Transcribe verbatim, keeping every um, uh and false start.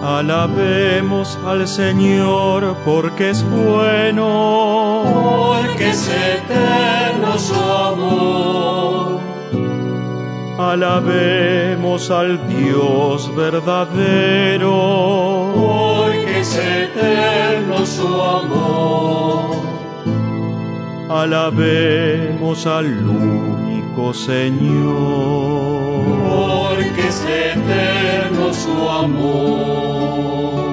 Alabemos al Señor porque es bueno, porque es eterno su amor. Alabemos al Dios verdadero, porque es eterno su amor. Alabemos al único Señor, porque es eterno su amor.